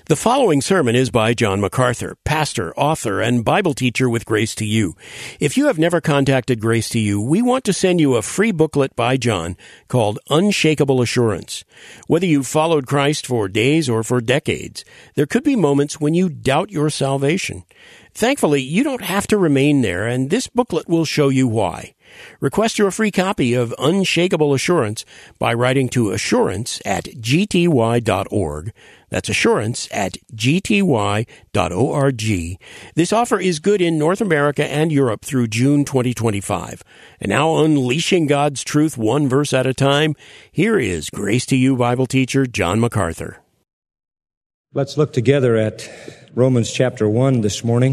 The following sermon is by John MacArthur, pastor, author, and Bible teacher with Grace to You. If you have never contacted Grace to You, we want to send you a free booklet by John called Unshakable Assurance. Whether you've followed Christ for days or for decades, there could be moments when you doubt your salvation. Thankfully, you don't have to remain there, and this booklet will show you why. Request your free copy of Unshakable Assurance by writing to assurance@gty.org. That's assurance@gty.org. This offer is good in North America and Europe through June 2025. And now, unleashing God's truth one verse at a time, here is Grace to You Bible teacher John MacArthur. Let's look together at Romans chapter 1 this morning.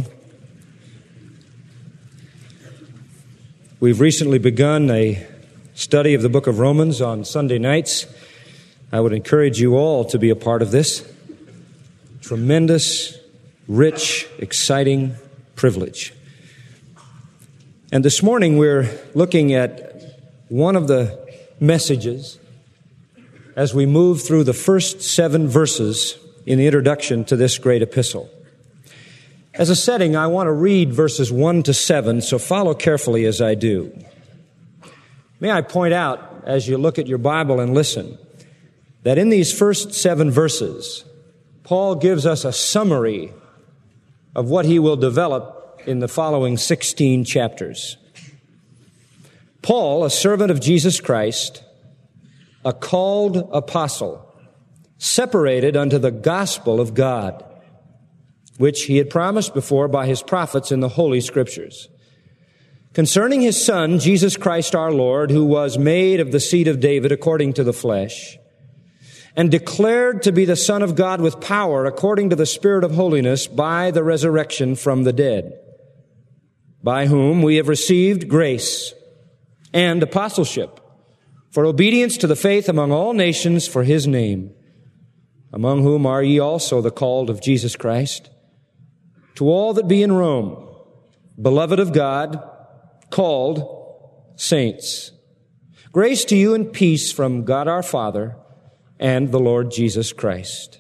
We've recently begun a study of the book of Romans on Sunday nights. I would encourage you all to be a part of this tremendous, rich, exciting privilege. And this morning we're looking at one of the messages as we move through the first 7 verses in the introduction to this great epistle. As a setting, I want to read verses 1 to 7, so follow carefully as I do. May I point out, as you look at your Bible and listen, that in these first 7 verses, Paul gives us a summary of what he will develop in the following 16 chapters. Paul, a servant of Jesus Christ, a called apostle, separated unto the gospel of God, which he had promised before by his prophets in the Holy Scriptures, concerning his Son, Jesus Christ our Lord, who was made of the seed of David according to the flesh, and declared to be the Son of God with power according to the Spirit of holiness by the resurrection from the dead, by whom we have received grace and apostleship for obedience to the faith among all nations for his name, among whom are ye also the called of Jesus Christ. To all that be in Rome, beloved of God, called saints, grace to you and peace from God our Father and the Lord Jesus Christ.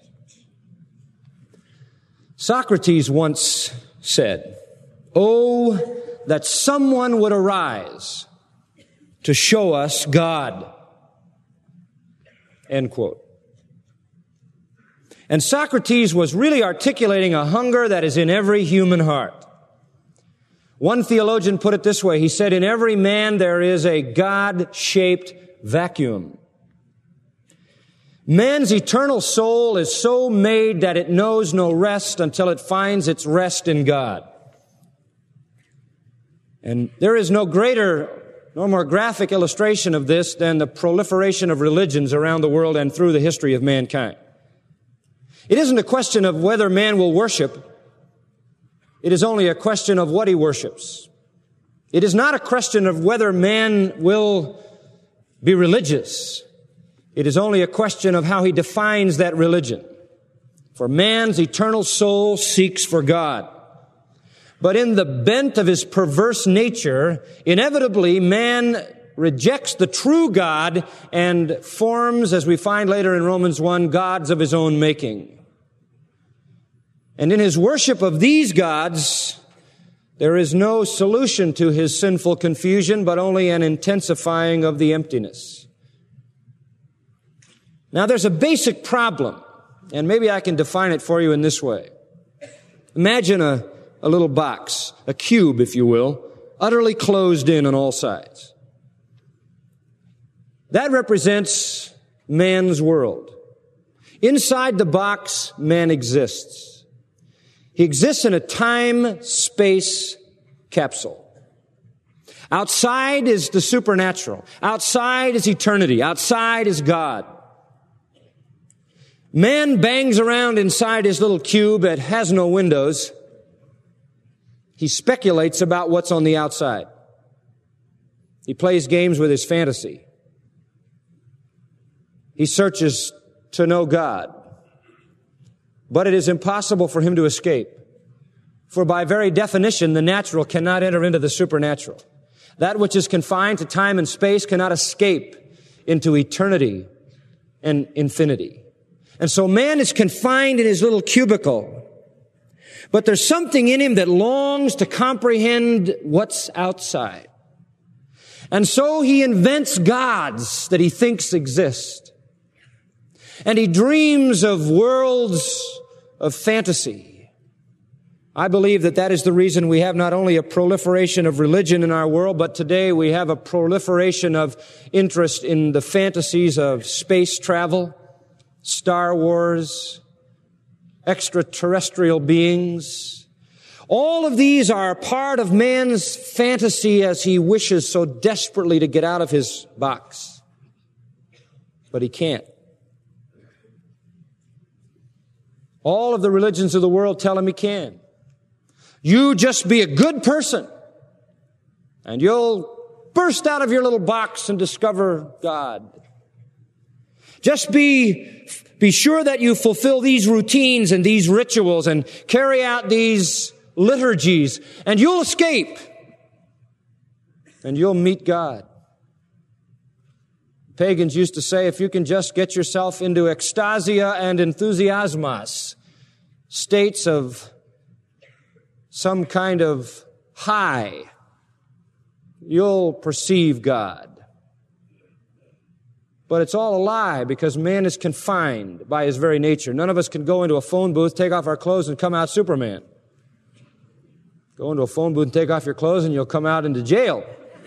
Socrates once said, "Oh, that someone would arise to show us God." End quote. And Socrates was really articulating a hunger that is in every human heart. One theologian put it this way. He said, "In every man there is a God-shaped vacuum. Man's eternal soul is so made that it knows no rest until it finds its rest in God." And there is no greater nor more graphic illustration of this than the proliferation of religions around the world and through the history of mankind. It isn't a question of whether man will worship. It is only a question of what he worships. It is not a question of whether man will be religious. It is only a question of how he defines that religion. For man's eternal soul seeks for God. But in the bent of his perverse nature, inevitably man rejects the true God and forms, as we find later in Romans 1, gods of his own making. And in his worship of these gods, there is no solution to his sinful confusion, but only an intensifying of the emptiness. Now, there's a basic problem, and maybe I can define it for you in this way. Imagine a little box, a cube, if you will, utterly closed in on all sides. That represents man's world. Inside the box, man exists. He exists in a time-space capsule. Outside is the supernatural. Outside is eternity. Outside is God. Man bangs around inside his little cube that has no windows. He speculates about what's on the outside. He plays games with his fantasy. He searches to know God. But it is impossible for him to escape. For by very definition, the natural cannot enter into the supernatural. That which is confined to time and space cannot escape into eternity and infinity. And so man is confined in his little cubicle. But there's something in him that longs to comprehend what's outside. And so he invents gods that he thinks exist. And he dreams of worlds of fantasy. I believe that is the reason we have not only a proliferation of religion in our world, but today we have a proliferation of interest in the fantasies of space travel, Star Wars, extraterrestrial beings. All of these are part of man's fantasy as he wishes so desperately to get out of his box. But he can't. All of the religions of the world tell him he can. You just be a good person, and you'll burst out of your little box and discover God. Just be sure that you fulfill these routines and these rituals and carry out these liturgies, and you'll escape, and you'll meet God. Pagans used to say, if you can just get yourself into ecstasia and enthusiasmos, states of some kind of high, you'll perceive God. But it's all a lie, because man is confined by his very nature. None of us can go into a phone booth, take off our clothes, and come out Superman. Go into a phone booth and take off your clothes, and you'll come out into jail.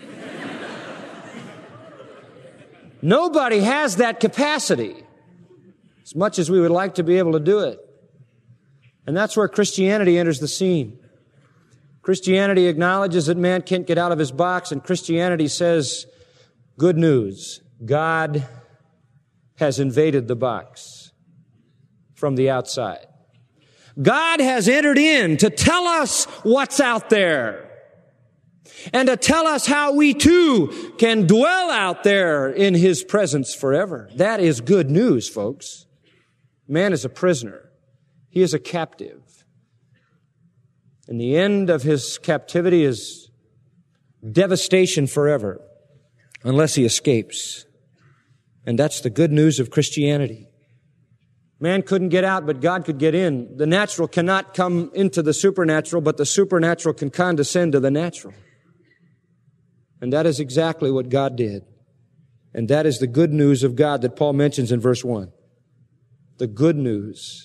Nobody has that capacity, as much as we would like to be able to do it. And that's where Christianity enters the scene. Christianity acknowledges that man can't get out of his box, and Christianity says, good news, God has invaded the box from the outside. God has entered in to tell us what's out there and to tell us how we too can dwell out there in His presence forever. That is good news, folks. Man is a prisoner. He is a captive. And the end of his captivity is devastation forever unless he escapes. And that's the good news of Christianity. Man couldn't get out, but God could get in. The natural cannot come into the supernatural, but the supernatural can condescend to the natural. And that is exactly what God did. And that is the good news of God that Paul mentions in verse 1. The good news.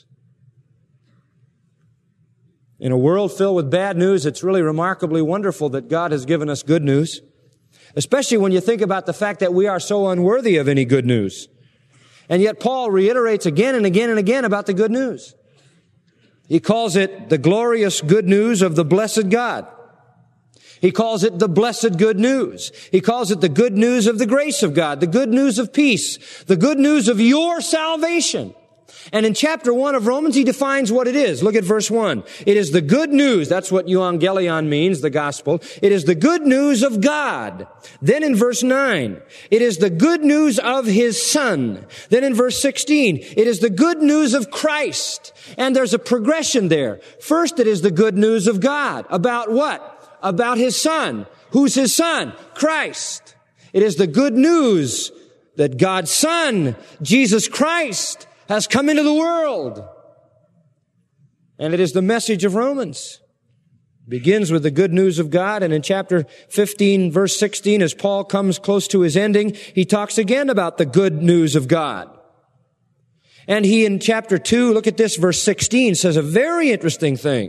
In a world filled with bad news, it's really remarkably wonderful that God has given us good news, especially when you think about the fact that we are so unworthy of any good news. And yet Paul reiterates again and again and again about the good news. He calls it the glorious good news of the blessed God. He calls it the blessed good news. He calls it the good news of the grace of God, the good news of peace, the good news of your salvation. And in chapter 1 of Romans, he defines what it is. Look at verse 1. It is the good news. That's what euangelion means, the gospel. It is the good news of God. Then in verse 9, it is the good news of His Son. Then in verse 16, it is the good news of Christ. And there's a progression there. First, it is the good news of God. About what? About His Son. Who's His Son? Christ. It is the good news that God's Son, Jesus Christ, has come into the world. And it is the message of Romans. It begins with the good news of God, and in chapter 15, verse 16, as Paul comes close to his ending, he talks again about the good news of God. And he, in chapter 2, look at this, verse 16, says a very interesting thing.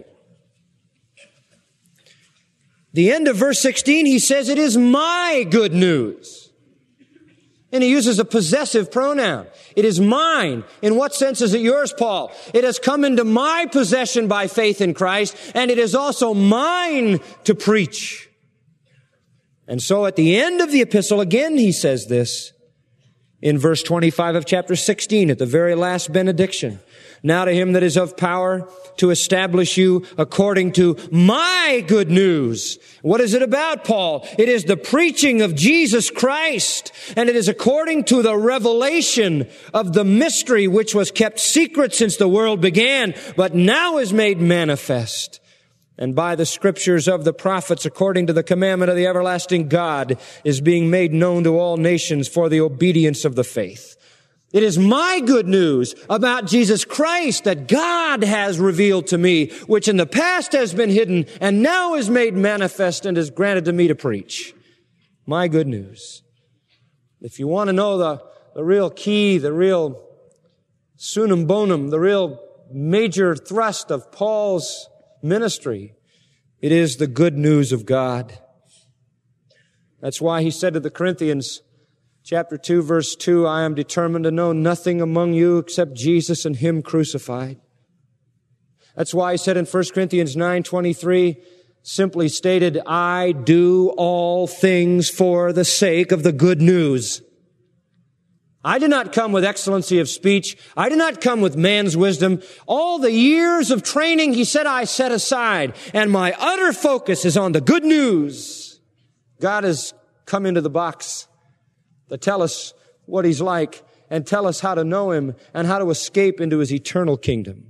The end of verse 16, he says, it is my good news. And he uses a possessive pronoun. It is mine. In what sense is it yours, Paul? It has come into my possession by faith in Christ, and it is also mine to preach. And so at the end of the epistle, again, he says this in verse 25 of chapter 16, at the very last benediction. Now to Him that is of power to establish you according to my good news. What is it about, Paul? It is the preaching of Jesus Christ, and it is according to the revelation of the mystery which was kept secret since the world began, but now is made manifest. And by the scriptures of the prophets, according to the commandment of the everlasting God, is being made known to all nations for the obedience of the faith. It is my good news about Jesus Christ that God has revealed to me, which in the past has been hidden and now is made manifest and is granted to me to preach. My good news. If you want to know the real key, the real sunum bonum, the real major thrust of Paul's ministry, it is the good news of God. That's why he said to the Corinthians, chapter 2, verse 2, I am determined to know nothing among you except Jesus and Him crucified. That's why he said in 1 Corinthians 9:23, simply stated, I do all things for the sake of the good news. I did not come with excellency of speech. I did not come with man's wisdom. All the years of training, he said, I set aside, and my utter focus is on the good news. God has come into the box to tell us what He's like and tell us how to know Him and how to escape into His eternal kingdom.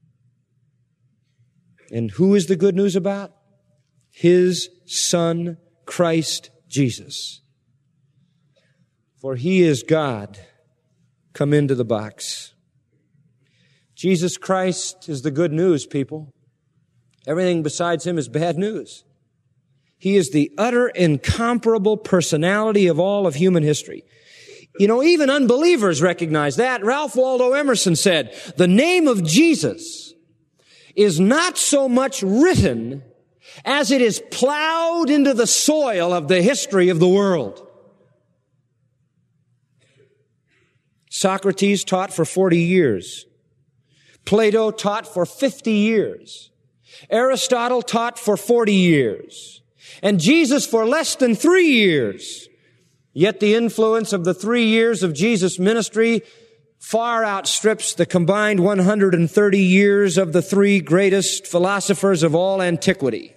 And who is the good news about? His Son, Christ Jesus. For He is God come into the box. Jesus Christ is the good news, people. Everything besides Him is bad news. He is the utter, incomparable personality of all of human history. You know, even unbelievers recognize that. Ralph Waldo Emerson said, the name of Jesus is not so much written as it is plowed into the soil of the history of the world. Socrates taught for 40 years. Plato taught for 50 years. Aristotle taught for 40 years. And Jesus for less than 3 years. Yet the influence of the 3 years of Jesus' ministry far outstrips the combined 130 years of the 3 greatest philosophers of all antiquity.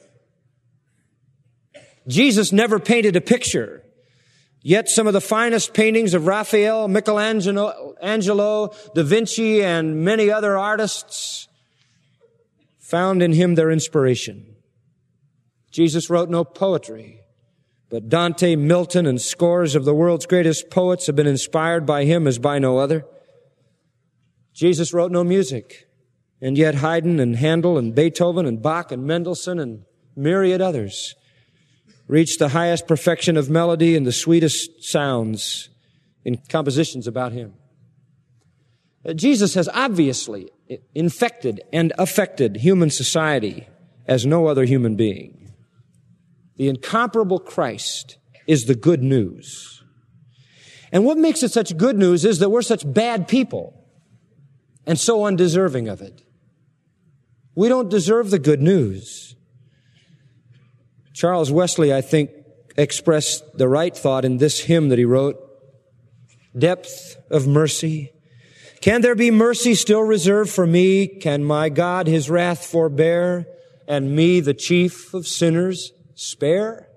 Jesus never painted a picture. Yet some of the finest paintings of Raphael, Michelangelo, Da Vinci, and many other artists found in Him their inspiration. Jesus wrote no poetry, but Dante, Milton, and scores of the world's greatest poets have been inspired by Him as by no other. Jesus wrote no music, and yet Haydn and Handel and Beethoven and Bach and Mendelssohn and myriad others reached the highest perfection of melody and the sweetest sounds in compositions about Him. Jesus has obviously infected and affected human society as no other human being. The incomparable Christ is the good news. And what makes it such good news is that we're such bad people and so undeserving of it. We don't deserve the good news. Charles Wesley, I think, expressed the right thought in this hymn that he wrote. Depth of mercy. Can there be mercy still reserved for me? Can my God His wrath forbear, and me, the chief of sinners, spare?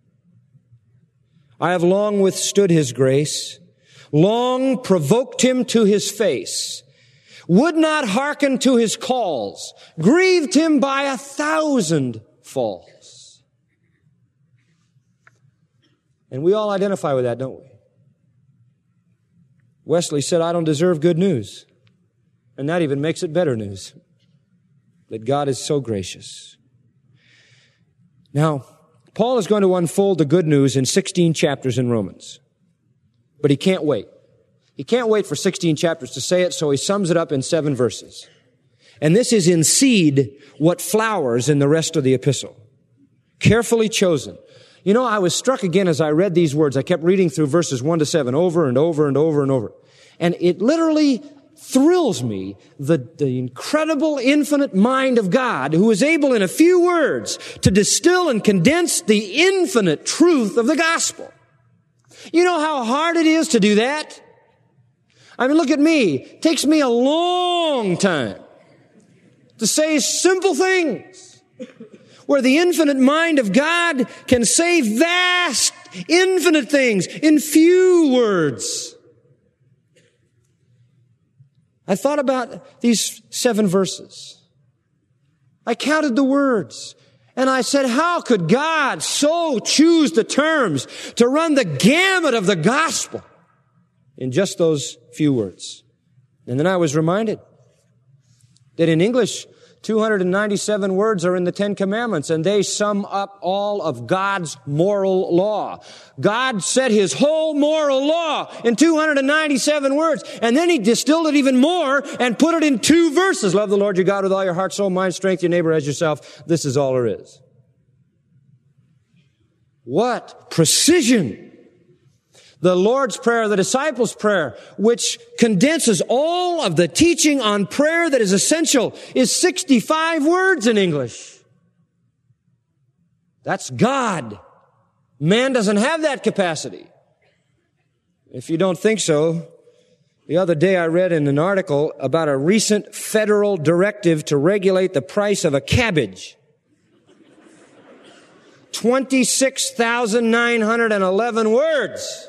I have long withstood His grace, long provoked Him to His face, would not hearken to His calls, grieved Him by 1,000 falls. And we all identify with that, don't we? Wesley said, I don't deserve good news. And that even makes it better news, that God is so gracious. Now, Paul is going to unfold the good news in 16 chapters in Romans. But he can't wait. He can't wait for 16 chapters to say it, so he sums it up in 7 verses. And this is in seed what flowers in the rest of the epistle. Carefully chosen. You know, I was struck again as I read these words. I kept reading through verses 1 to 7 over and over and over and over. And it literally thrills me, the incredible, infinite mind of God, who is able in a few words to distill and condense the infinite truth of the gospel. You know how hard it is to do that? I mean, look at me. It takes me a long time to say simple things where the infinite mind of God can say vast, infinite things in few words. I thought about these 7 verses. I counted the words. And I said, how could God so choose the terms to run the gamut of the gospel in just those few words. And then I was reminded that in English, 297 words are in the Ten Commandments, and they sum up all of God's moral law. God said His whole moral law in 297 words, and then He distilled it even more and put it in 2 verses. Love the Lord your God with all your heart, soul, mind, strength, your neighbor as yourself. This is all there is. What precision! The Lord's Prayer, the disciples' prayer, which condenses all of the teaching on prayer that is essential, is 65 words in English. That's God. Man doesn't have that capacity. If you don't think so, the other day I read in an article about a recent federal directive to regulate the price of a cabbage. 26,911 words.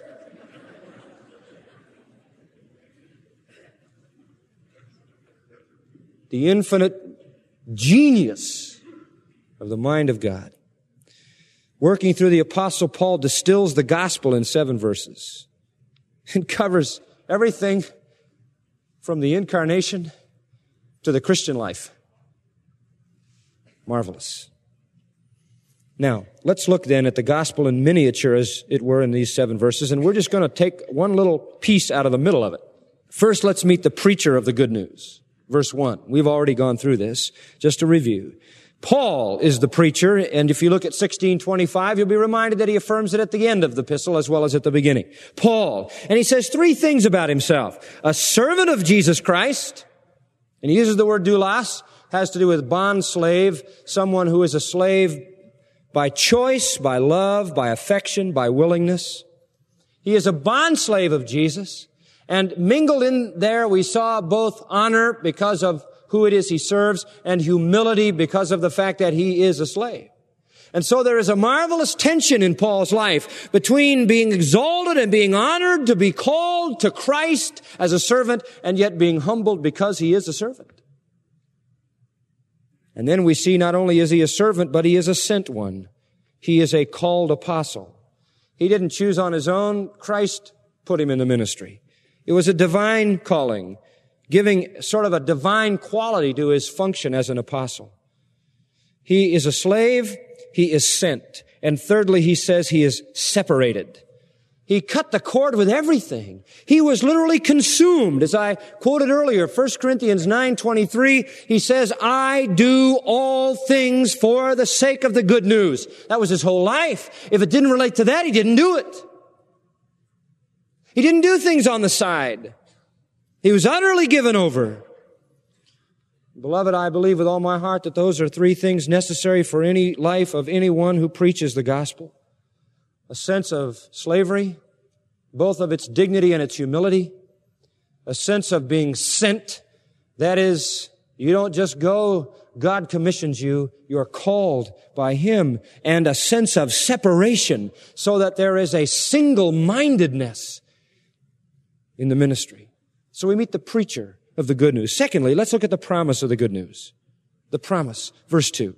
The infinite genius of the mind of God. Working through the Apostle Paul distills the gospel in 7 verses. It covers everything from the incarnation to the Christian life. Marvelous. Now, let's look then at the gospel in miniature, as it were, in these 7 verses, and we're just going to take one little piece out of the middle of it. First, let's meet the preacher of the good news. Verse 1. We've already gone through this. Just to review. Paul is the preacher, and if you look at 16:25, you'll be reminded that he affirms it at the end of the epistle as well as at the beginning. Paul. And he says 3 things about himself. A servant of Jesus Christ, and he uses the word doulos, has to do with bond slave, someone who is a slave by choice, by love, by affection, by willingness. He is a bond slave of Jesus. And mingled in there, we saw both honor because of who it is he serves and humility because of the fact that he is a slave. And so there is a marvelous tension in Paul's life between being exalted and being honored to be called to Christ as a servant and yet being humbled because he is a servant. And then we see not only is he a servant, but he is a sent one. He is a called apostle. He didn't choose on his own. Christ put him in the ministry. It was a divine calling, giving sort of a divine quality to his function as an apostle. He is a slave. He is sent. And thirdly, he says he is separated. He cut the cord with everything. He was literally consumed. As I quoted earlier, 1 Corinthians 9:23, he says, I do all things for the sake of the good news. That was his whole life. If it didn't relate to that, he didn't do it. He didn't do things on the side. He was utterly given over. Beloved, I believe with all my heart that those are 3 things necessary for any life of anyone who preaches the gospel. A sense of slavery, both of its dignity and its humility. A sense of being sent. That is, you don't just go, God commissions you, you're called by Him. And a sense of separation so that there is a single-mindedness in the ministry. So we meet the preacher of the good news. Secondly, let's look at the promise of the good news. The promise. Verse 2.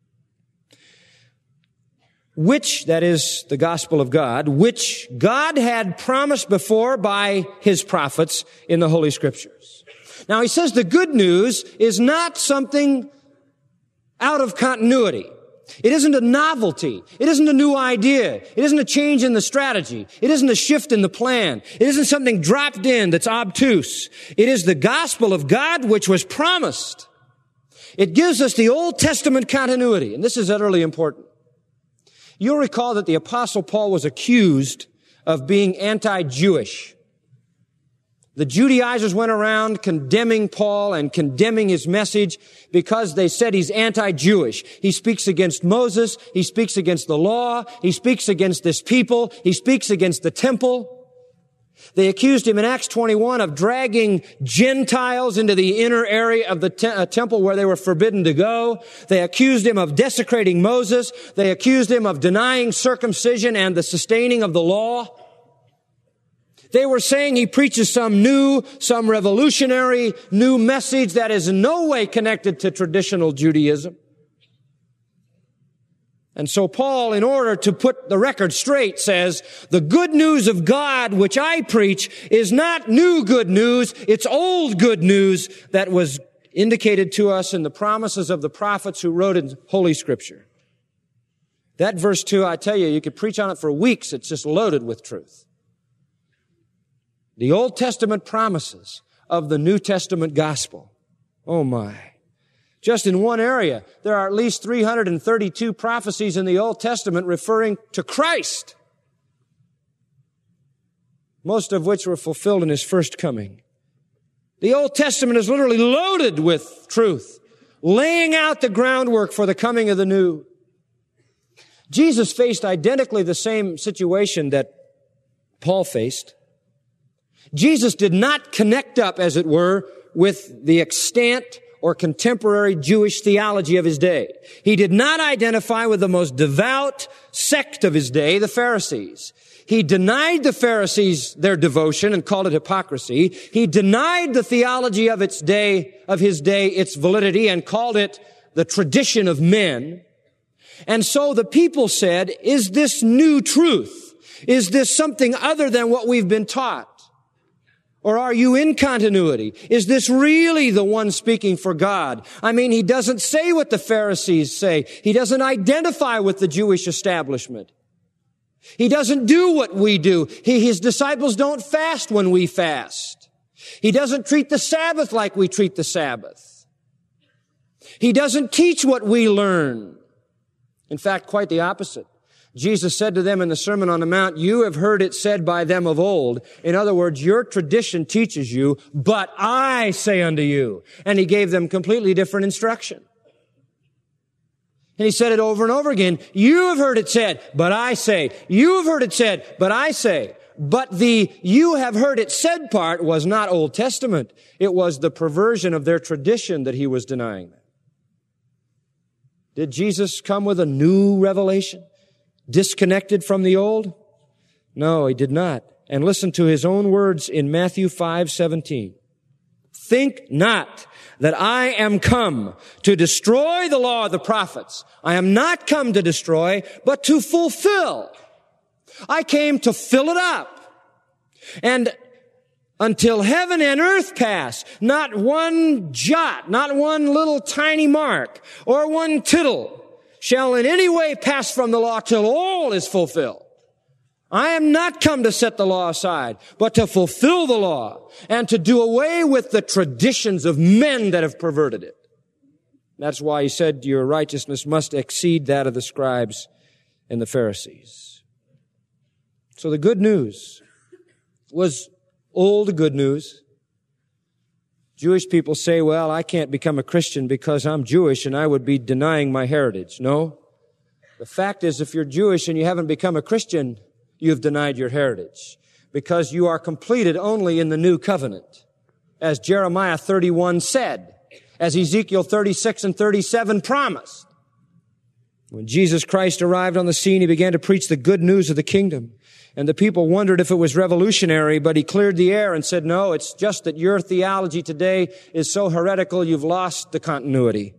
Which, that is the gospel of God, which God had promised before by His prophets in the Holy Scriptures. Now he says the good news is not something out of continuity. It isn't a novelty. It isn't a new idea. It isn't a change in the strategy. It isn't a shift in the plan. It isn't something dropped in that's obtuse. It is the gospel of God which was promised. It gives us the Old Testament continuity, and this is utterly important. You'll recall that the Apostle Paul was accused of being anti-Jewish. The Judaizers went around condemning Paul and condemning his message because they said he's anti-Jewish. He speaks against Moses. He speaks against the law. He speaks against this people. He speaks against the temple. They accused him in Acts 21 of dragging Gentiles into the inner area of the temple where they were forbidden to go. They accused him of desecrating Moses. They accused him of denying circumcision and the sustaining of the law. They were saying he preaches some revolutionary new message that is in no way connected to traditional Judaism. And so Paul, in order to put the record straight, says, the good news of God which I preach is not new good news, it's old good news that was indicated to us in the promises of the prophets who wrote in Holy Scripture. That verse 2, I tell you, you could preach on it for weeks. It's just loaded with truth. The Old Testament promises of the New Testament gospel. Oh my. Just in one area, there are at least 332 prophecies in the Old Testament referring to Christ, most of which were fulfilled in His first coming. The Old Testament is literally loaded with truth, laying out the groundwork for the coming of the new. Jesus faced identically the same situation that Paul faced. Jesus did not connect up, as it were, with the extant or contemporary Jewish theology of his day. He did not identify with the most devout sect of his day, the Pharisees. He denied the Pharisees their devotion and called it hypocrisy. He denied the theology of his day, its validity, and called it the tradition of men. And so the people said, is this new truth? Is this something other than what we've been taught? Or are you in continuity? Is this really the one speaking for God? I mean, he doesn't say what the Pharisees say. He doesn't identify with the Jewish establishment. He doesn't do what we do. His disciples don't fast when we fast. He doesn't treat the Sabbath like we treat the Sabbath. He doesn't teach what we learn. In fact, quite the opposite. Jesus said to them in the Sermon on the Mount, you have heard it said by them of old. In other words, your tradition teaches you, but I say unto you. And he gave them completely different instruction. And he said it over and over again. You have heard it said, but I say. You have heard it said, but I say. But the you have heard it said part was not Old Testament. It was the perversion of their tradition that he was denying them. Did Jesus come with a new revelation, disconnected from the old? No, he did not. And listen to his own words in Matthew 5:17. Think not that I am come to destroy the law of the prophets. I am not come to destroy, but to fulfill. I came to fill it up. And until heaven and earth pass, not one jot, not one little tiny mark, or one tittle shall in any way pass from the law till all is fulfilled. I am not come to set the law aside, but to fulfill the law and to do away with the traditions of men that have perverted it. That's why he said your righteousness must exceed that of the scribes and the Pharisees. So the good news was old good news. Jewish people say, well, I can't become a Christian because I'm Jewish and I would be denying my heritage. No. The fact is, if you're Jewish and you haven't become a Christian, you've denied your heritage because you are completed only in the new covenant. As Jeremiah 31 said, as Ezekiel 36 and 37 promised. When Jesus Christ arrived on the scene, he began to preach the good news of the kingdom. And the people wondered if it was revolutionary, but he cleared the air and said, no, it's just that your theology today is so heretical, you've lost the continuity.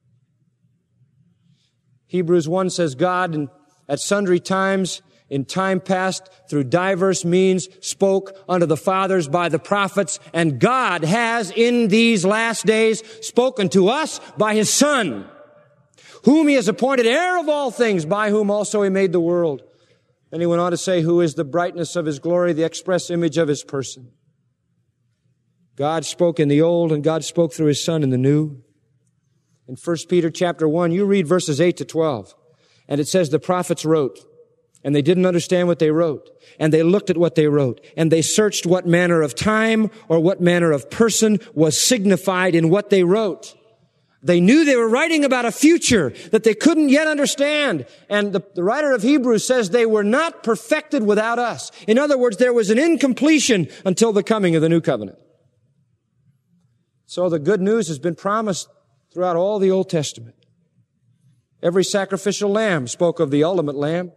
Hebrews 1 says, God, at sundry times, in time past, through diverse means, spoke unto the fathers by the prophets, and God has in these last days spoken to us by his Son, whom he has appointed heir of all things, by whom also he made the world. And he went on to say, who is the brightness of his glory, the express image of his person. God spoke in the old, and God spoke through his Son in the new. In 1 Peter chapter 1, you read verses 8 to 12, and it says the prophets wrote, and they didn't understand what they wrote, and they looked at what they wrote, and they searched what manner of time or what manner of person was signified in what they wrote. They knew they were writing about a future that they couldn't yet understand. And the writer of Hebrews says they were not perfected without us. In other words, there was an incompletion until the coming of the new covenant. So the good news has been promised throughout all the Old Testament. Every sacrificial lamb spoke of the ultimate lamb.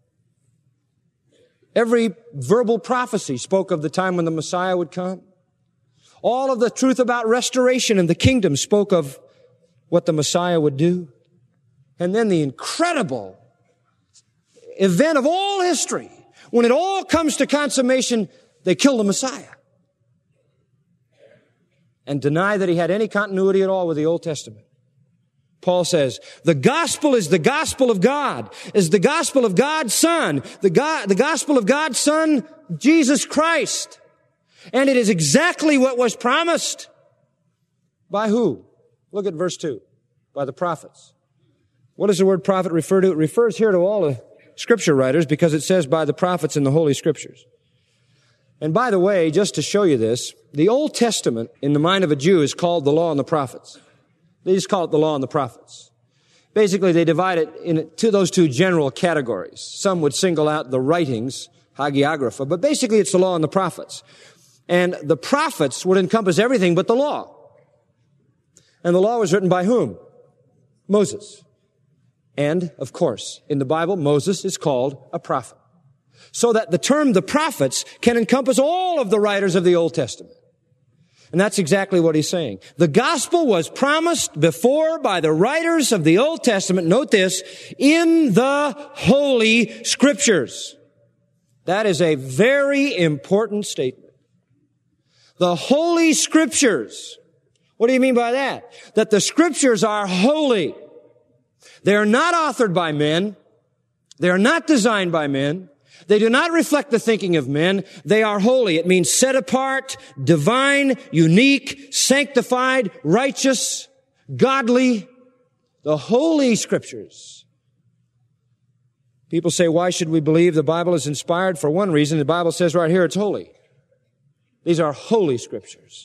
Every verbal prophecy spoke of the time when the Messiah would come. All of the truth about restoration and the kingdom spoke of what the Messiah would do. And then the incredible event of all history, when it all comes to consummation, they kill the Messiah and deny that he had any continuity at all with the Old Testament. Paul says, the gospel is the gospel of God, is the gospel of God's Son, the gospel of God's Son, Jesus Christ. And it is exactly what was promised. By who? Look at verse 2. By the prophets. What does the word prophet refer to? It refers here to all the scripture writers because it says by the prophets in the Holy Scriptures. And by the way, just to show you this, the Old Testament in the mind of a Jew is called the Law and the Prophets. They just call it the Law and the Prophets. Basically, they divide it into those two general categories. Some would single out the writings, hagiographa, but basically it's the Law and the Prophets. And the prophets would encompass everything but the law. And the law was written by whom? Moses. And, of course, in the Bible, Moses is called a prophet. So that the term the prophets can encompass all of the writers of the Old Testament. And that's exactly what he's saying. The gospel was promised before by the writers of the Old Testament, note this, in the Holy Scriptures. That is a very important statement. The Holy Scriptures. What do you mean by that? That the Scriptures are holy. They are not authored by men. They are not designed by men. They do not reflect the thinking of men. They are holy. It means set apart, divine, unique, sanctified, righteous, godly. The Holy Scriptures. People say, why should we believe the Bible is inspired? For one reason, the Bible says right here it's holy. These are holy Scriptures.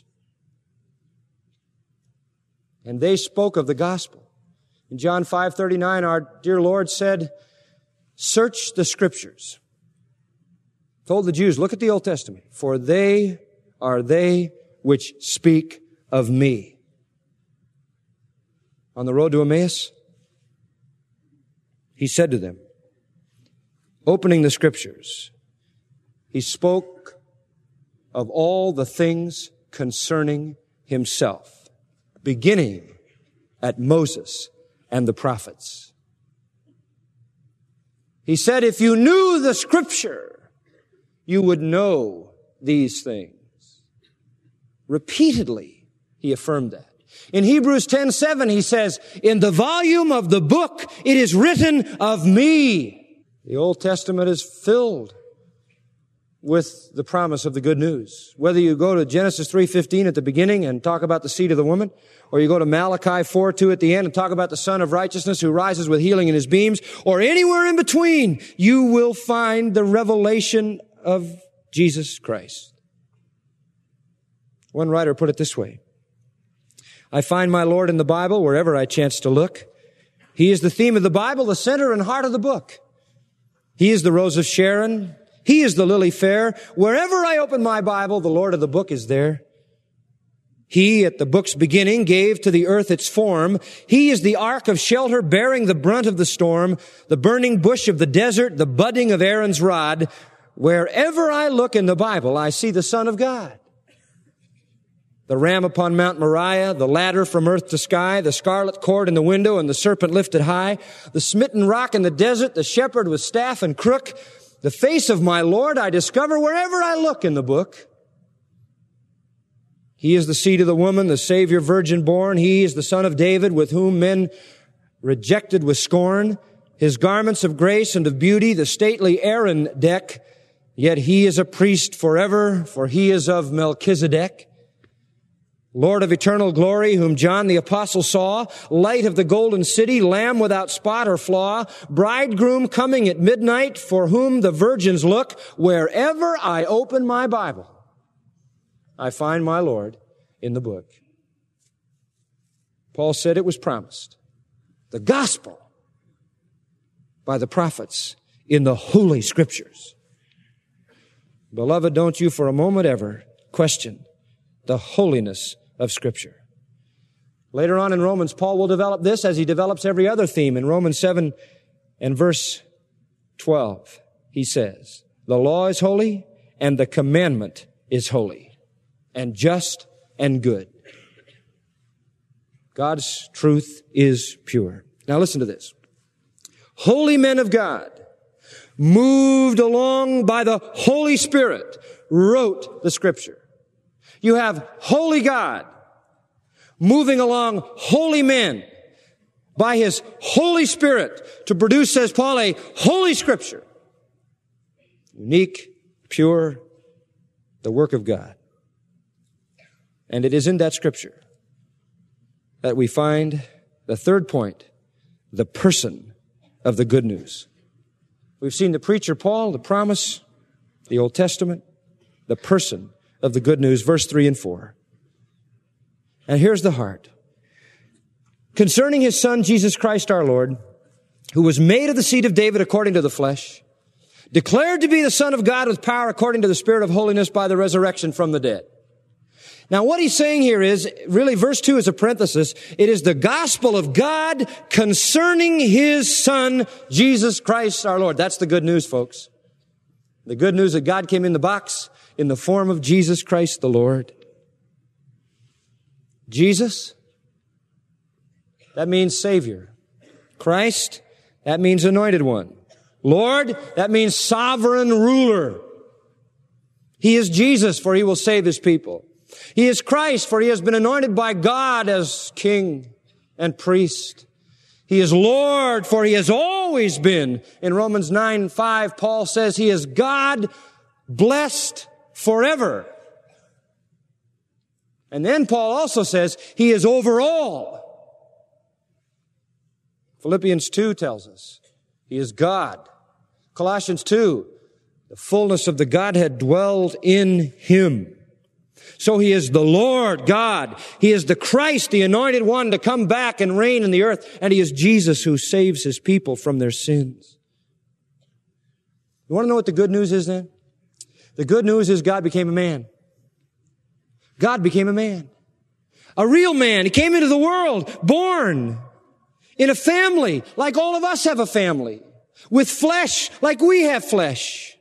And they spoke of the gospel. In John 5:39, our dear Lord said, search the Scriptures. Told the Jews, look at the Old Testament, for they are they which speak of me. On the road to Emmaus, he said to them, opening the Scriptures, he spoke of all the things concerning himself, beginning at Moses and the prophets. He said, if you knew the Scripture, you would know these things. Repeatedly, he affirmed that. In Hebrews 10:7, he says, in the volume of the book, it is written of me. The Old Testament is filled with the promise of the good news. Whether you go to Genesis 3:15 at the beginning and talk about the seed of the woman, or you go to Malachi 4:2 at the end and talk about the Son of Righteousness who rises with healing in his beams, or anywhere in between, you will find the revelation of Jesus Christ. One writer put it this way, I find my Lord in the Bible wherever I chance to look. He is the theme of the Bible, the center and heart of the book. He is the rose of Sharon. He is the lily fair. Wherever I open my Bible, the Lord of the book is there. He, at the book's beginning, gave to the earth its form. He is the ark of shelter bearing the brunt of the storm, the burning bush of the desert, the budding of Aaron's rod. Wherever I look in the Bible, I see the Son of God. The ram upon Mount Moriah, the ladder from earth to sky, the scarlet cord in the window and the serpent lifted high, the smitten rock in the desert, the shepherd with staff and crook, the face of my Lord I discover wherever I look in the book. He is the seed of the woman, the Savior virgin born. He is the Son of David with whom men rejected with scorn. His garments of grace and of beauty, the stately Aaron deck. Yet he is a priest forever, for he is of Melchizedek. Lord of eternal glory, whom John the apostle saw, light of the golden city, lamb without spot or flaw, bridegroom coming at midnight, for whom the virgins look. Wherever I open my Bible, I find my Lord in the book. Paul said it was promised. The gospel by the prophets in the Holy Scriptures. Beloved, don't you for a moment ever question the holiness of Scripture. Later on in Romans, Paul will develop this as he develops every other theme. In Romans 7 and verse 12, he says, the law is holy and the commandment is holy and just and good. God's truth is pure. Now listen to this. Holy men of God moved along by the Holy Spirit, wrote the Scripture. You have holy God moving along holy men by His Holy Spirit to produce, says Paul, a holy Scripture. Unique, pure, the work of God. And it is in that Scripture that we find the third point, the person of the good news. We've seen the preacher Paul, the promise, the Old Testament, the person of the good news, verse 3 and 4. And here's the heart. Concerning His Son, Jesus Christ our Lord, who was made of the seed of David according to the flesh, declared to be the Son of God with power according to the Spirit of holiness by the resurrection from the dead. Now what he's saying here is, really verse 2 is a parenthesis, it is the gospel of God concerning His Son, Jesus Christ our Lord. That's the good news, folks. The good news that God came in the box in the form of Jesus Christ the Lord. Jesus, that means Savior. Christ, that means Anointed One. Lord, that means Sovereign Ruler. He is Jesus, for He will save His people. He is Christ, for He has been anointed by God as King and Priest. He is Lord, for He has always been. In Romans 9:5, Paul says He is God blessed forever. And then Paul also says He is over all. Philippians 2 tells us He is God. Colossians 2, the fullness of the Godhead dwelled in Him. So He is the Lord God. He is the Christ, the Anointed One to come back and reign in the earth. And He is Jesus who saves His people from their sins. You want to know what the good news is then? The good news is God became a man. God became a man. A real man. He came into the world, born in a family, like all of us have a family. With flesh, like we have flesh.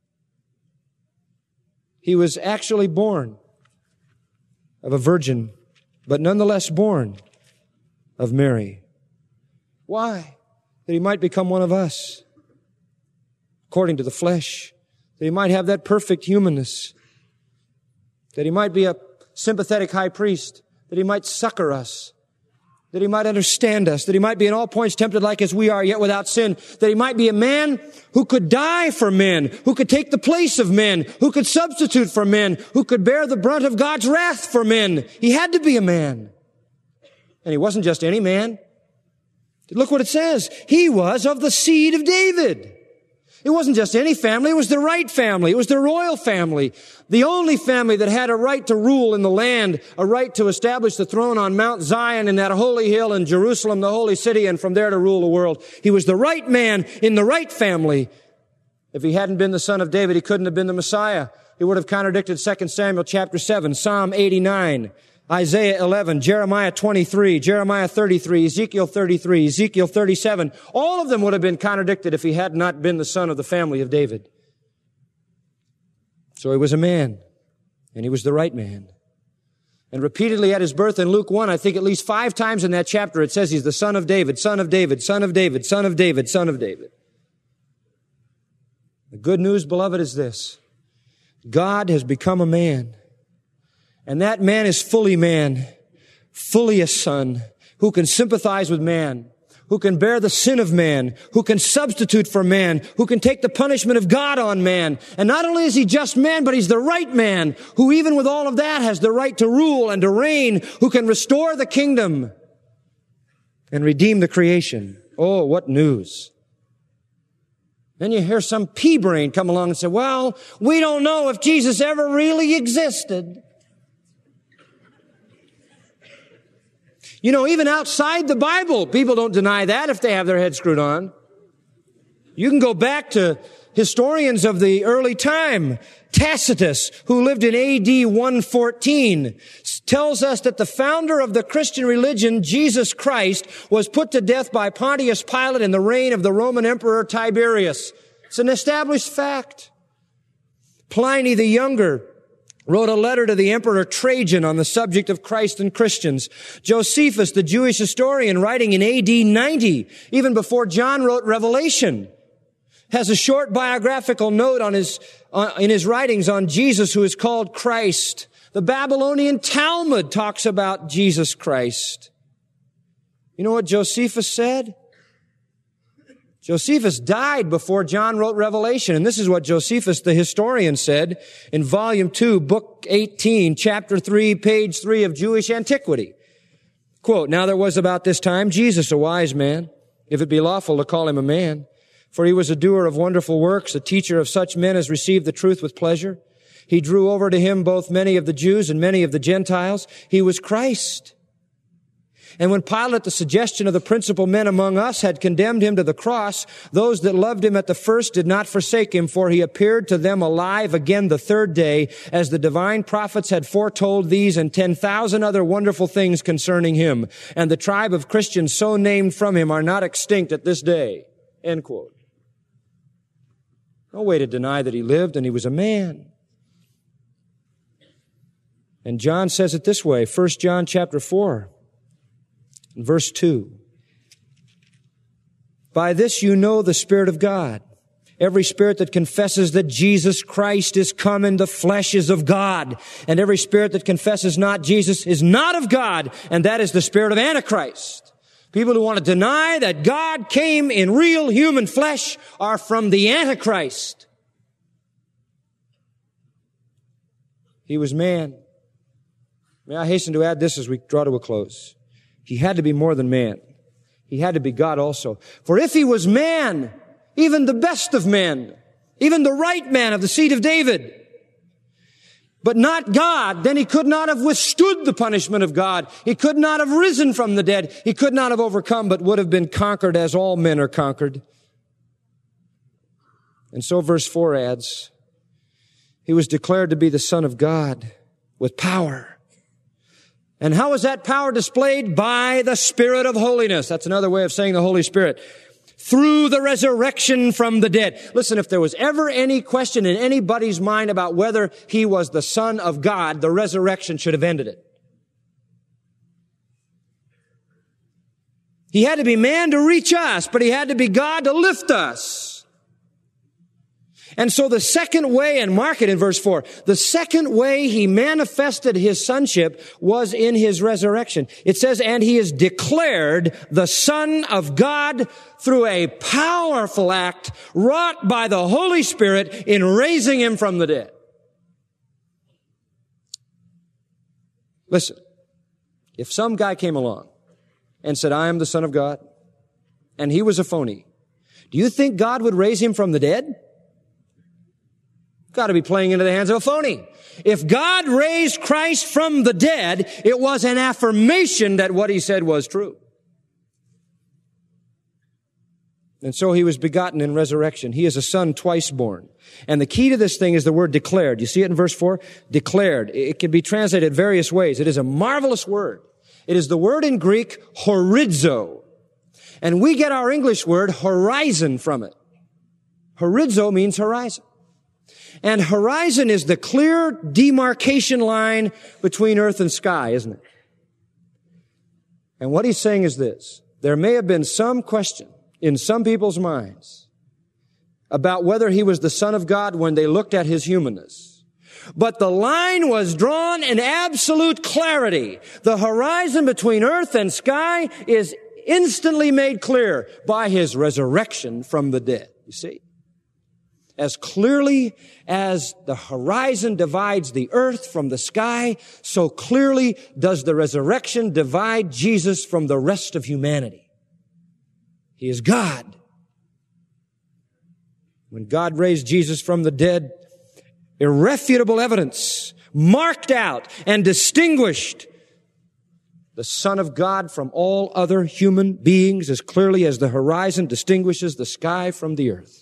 He was actually born of a virgin, but nonetheless born of Mary. Why? That He might become one of us, according to the flesh. That He might have that perfect humanness. That He might be a sympathetic high priest. That He might succor us. That He might understand us. That He might be in all points tempted like as we are, yet without sin. That He might be a man who could die for men, who could take the place of men, who could substitute for men, who could bear the brunt of God's wrath for men. He had to be a man. And He wasn't just any man. Look what it says. He was of the seed of David. It wasn't just any family. It was the right family. It was the royal family. The only family that had a right to rule in the land, a right to establish the throne on Mount Zion in that holy hill in Jerusalem, the holy city, and from there to rule the world. He was the right man in the right family. If He hadn't been the son of David, He couldn't have been the Messiah. He would have contradicted 2 Samuel chapter 7, Psalm 89, Isaiah 11, Jeremiah 23, Jeremiah 33, Ezekiel 33, Ezekiel 37. All of them would have been contradicted if He had not been the son of the family of David. So He was a man, and He was the right man. And repeatedly at His birth in Luke 1, I think at least 5 times in that chapter, it says He's the son of David, son of David, son of David, son of David, son of David. The good news, beloved, is this. God has become a man. And that man is fully man, fully a son, who can sympathize with man, who can bear the sin of man, who can substitute for man, who can take the punishment of God on man. And not only is He just man, but He's the right man, who even with all of that has the right to rule and to reign, who can restore the kingdom and redeem the creation. Oh, what news. Then you hear some pea-brain come along and say, well, we don't know if Jesus ever really existed. You know, even outside the Bible, people don't deny that if they have their head screwed on. You can go back to historians of the early time. Tacitus, who lived in AD 114, tells us that the founder of the Christian religion, Jesus Christ, was put to death by Pontius Pilate in the reign of the Roman Emperor Tiberius. It's an established fact. Pliny the Younger wrote a letter to the Emperor Trajan on the subject of Christ and Christians. Josephus, the Jewish historian, writing in AD 90, even before John wrote Revelation, has a short biographical note in his writings on Jesus, who is called Christ. The Babylonian Talmud talks about Jesus Christ. You know what Josephus said? Josephus died before John wrote Revelation, and this is what Josephus, the historian, said in Volume 2, Book 18, Chapter 3, Page 3 of Jewish Antiquity. Quote, "Now there was about this time Jesus, a wise man, if it be lawful to call him a man, for he was a doer of wonderful works, a teacher of such men as received the truth with pleasure. He drew over to him both many of the Jews and many of the Gentiles. He was Christ. And when Pilate, at the suggestion of the principal men among us, had condemned him to the cross, those that loved him at the first did not forsake him, for he appeared to them alive again the third day, as the divine prophets had foretold these and 10,000 other wonderful things concerning him. And the tribe of Christians so named from him are not extinct at this day." End quote. No way to deny that he lived and he was a man. And John says it this way, 1 John chapter 4, verse 2. "By this you know the Spirit of God. Every spirit that confesses that Jesus Christ is come in the flesh is of God. And every spirit that confesses not Jesus is not of God. And that is the spirit of Antichrist." People who want to deny that God came in real human flesh are from the Antichrist. He was man. May I hasten to add this as we draw to a close. He had to be more than man. He had to be God also. For if he was man, even the best of men, even the right man of the seed of David, but not God, then he could not have withstood the punishment of God. He could not have risen from the dead. He could not have overcome, but would have been conquered as all men are conquered. And so verse 4 adds, he was declared to be the Son of God with power. And how is that power displayed? By the Spirit of holiness. That's another way of saying the Holy Spirit. Through the resurrection from the dead. Listen, if there was ever any question in anybody's mind about whether he was the Son of God, the resurrection should have ended it. He had to be man to reach us, but he had to be God to lift us. And so the second way, and mark it in verse 4, the second way he manifested his sonship was in his resurrection. It says, and he is declared the Son of God through a powerful act wrought by the Holy Spirit in raising him from the dead. Listen, if some guy came along and said, I am the Son of God, and he was a phony, do you think God would raise him from the dead? Got to be playing into the hands of a phony. If God raised Christ from the dead, it was an affirmation that what he said was true. And so he was begotten in resurrection. He is a son twice born. And the key to this thing is the word declared. You see it in verse 4? Declared. It can be translated various ways. It is a marvelous word. It is the word in Greek, horizo. And we get our English word horizon from it. Horizo means horizon. And horizon is the clear demarcation line between earth and sky, isn't it? And what he's saying is this. There may have been some question in some people's minds about whether he was the Son of God when they looked at his humanness. But the line was drawn in absolute clarity. The horizon between earth and sky is instantly made clear by his resurrection from the dead. You see? As clearly as the horizon divides the earth from the sky, so clearly does the resurrection divide Jesus from the rest of humanity. He is God. When God raised Jesus from the dead, irrefutable evidence marked out and distinguished the Son of God from all other human beings as clearly as the horizon distinguishes the sky from the earth.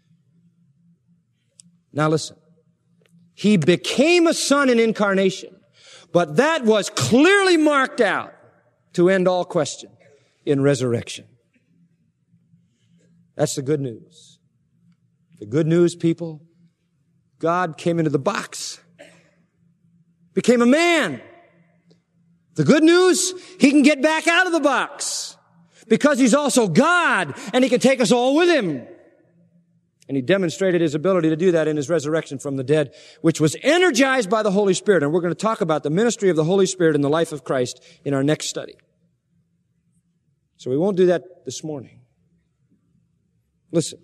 Now listen, he became a son in incarnation, but that was clearly marked out to end all question in resurrection. That's the good news. The good news, people, God came into the box, became a man. The good news, he can get back out of the box because he's also God and he can take us all with him. And he demonstrated his ability to do that in his resurrection from the dead, which was energized by the Holy Spirit. And we're going to talk about the ministry of the Holy Spirit in the life of Christ in our next study. So we won't do that this morning. Listen.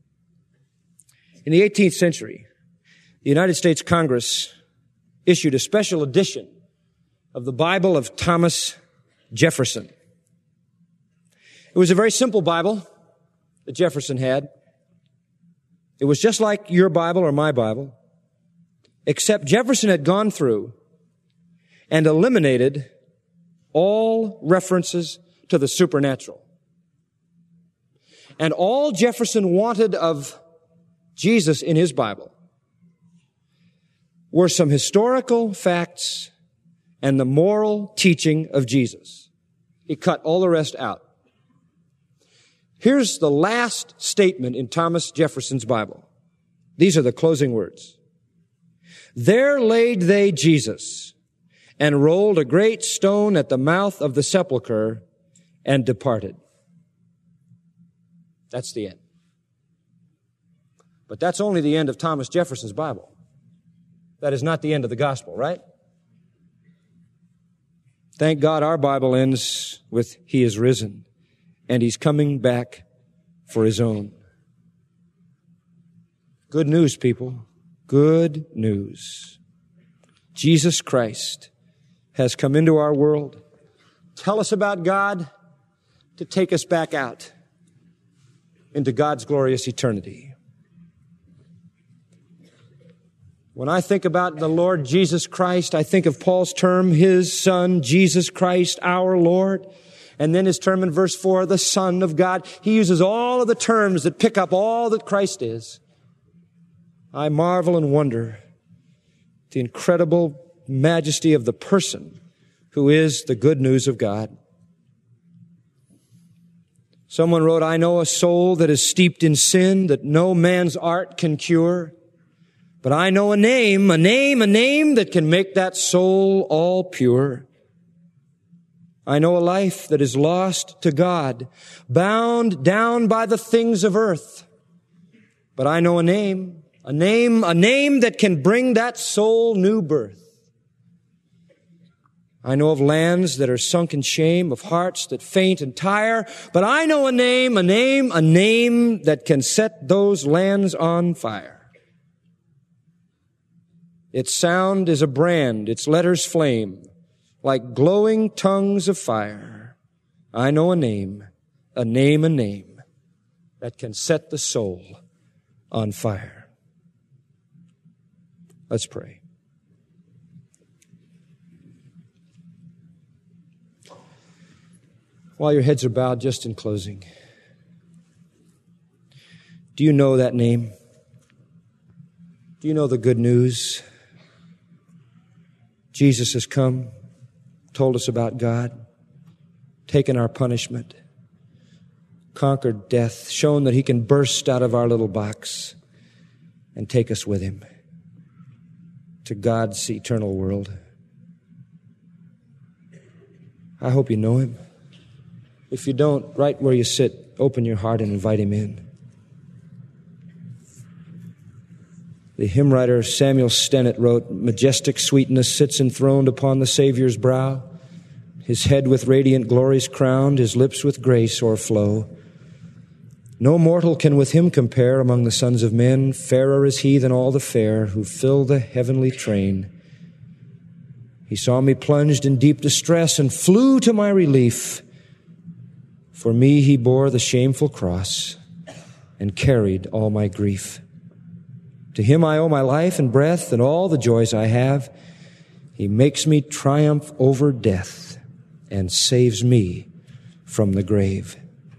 In the 18th century, the United States Congress issued a special edition of the Bible of Thomas Jefferson. It was a very simple Bible that Jefferson had. It was just like your Bible or my Bible, except Jefferson had gone through and eliminated all references to the supernatural. And all Jefferson wanted of Jesus in his Bible were some historical facts and the moral teaching of Jesus. He cut all the rest out. Here's the last statement in Thomas Jefferson's Bible. These are the closing words. There laid they Jesus, and rolled a great stone at the mouth of the sepulchre, and departed. That's the end. But that's only the end of Thomas Jefferson's Bible. That is not the end of the gospel, right? Thank God our Bible ends with He is risen, and He's coming back for His own. Good news, people. Good news. Jesus Christ has come into our world, tell us about God, to take us back out into God's glorious eternity. When I think about the Lord Jesus Christ, I think of Paul's term, His Son, Jesus Christ, our Lord. And then his term in verse 4, the Son of God. He uses all of the terms that pick up all that Christ is. I marvel and wonder at the incredible majesty of the person who is the good news of God. Someone wrote, I know a soul that is steeped in sin that no man's art can cure. But I know a name that can make that soul all pure. I know a life that is lost to God, bound down by the things of earth. But I know a name that can bring that soul new birth. I know of lands that are sunk in shame, of hearts that faint and tire. But I know a name that can set those lands on fire. Its sound is a brand, its letters flame, like glowing tongues of fire. I know a name that can set the soul on fire. Let's pray. While your heads are bowed, just in closing, do you know that name? Do you know the good news? Jesus has come, told us about God, taken our punishment, conquered death, shown that He can burst out of our little box and take us with Him to God's eternal world. I hope you know Him. If you don't, right where you sit, open your heart and invite Him in. The hymn writer Samuel Stennett wrote, majestic sweetness sits enthroned upon the Savior's brow, His head with radiant glories crowned, His lips with grace o'erflow. No mortal can with Him compare among the sons of men. Fairer is He than all the fair who fill the heavenly train. He saw me plunged in deep distress and flew to my relief. For me He bore the shameful cross and carried all my grief. To Him I owe my life and breath and all the joys I have. He makes me triumph over death and saves me from the grave.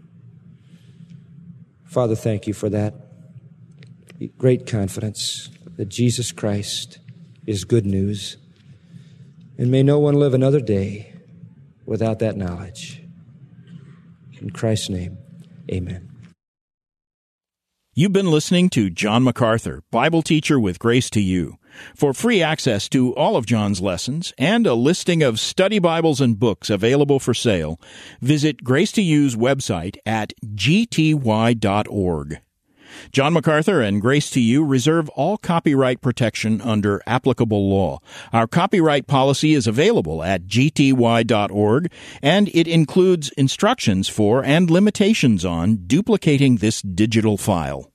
Father, thank You for that great confidence that Jesus Christ is good news. And may no one live another day without that knowledge. In Christ's name, amen. You've been listening to John MacArthur, Bible teacher with Grace to You. For free access to all of John's lessons and a listing of study Bibles and books available for sale, visit Grace to You's website at gty.org. John MacArthur and Grace to You reserve all copyright protection under applicable law. Our copyright policy is available at gty.org, and it includes instructions for and limitations on duplicating this digital file.